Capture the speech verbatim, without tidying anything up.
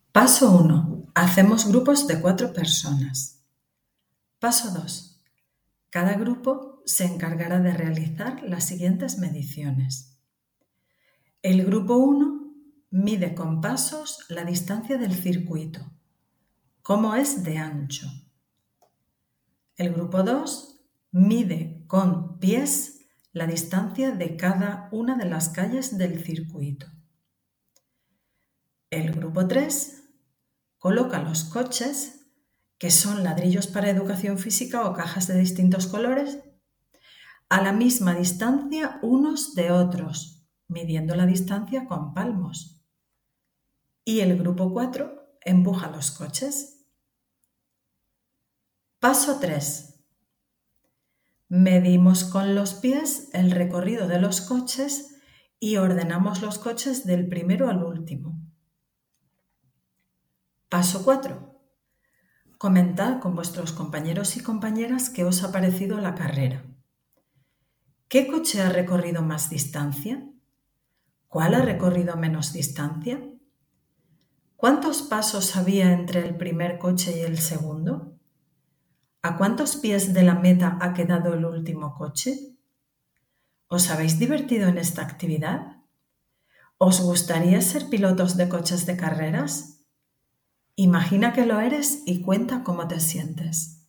Paso uno. Hacemos grupos de cuatro personas. Paso dos. Cada grupo se encargará de realizar las siguientes mediciones. El grupo uno mide con pasos la distancia del circuito, cómo es de ancho. El grupo dos mide con pies la distancia de cada una de las calles del circuito. El grupo tres coloca los coches, que son ladrillos para educación física o cajas de distintos colores, a la misma distancia unos de otros, midiendo la distancia con palmos. Y el grupo cuatro empuja los coches. Paso tres. Medimos con los pies el recorrido de los coches y ordenamos los coches del primero al último. Paso cuatro. Comentad con vuestros compañeros y compañeras qué os ha parecido la carrera. ¿Qué coche ha recorrido más distancia? ¿Cuál ha recorrido menos distancia? ¿Cuántos pasos había entre el primer coche y el segundo? ¿A cuántos pies de la meta ha quedado el último coche? ¿Os habéis divertido en esta actividad? ¿Os gustaría ser pilotos de coches de carreras? Imagina que lo eres y cuenta cómo te sientes.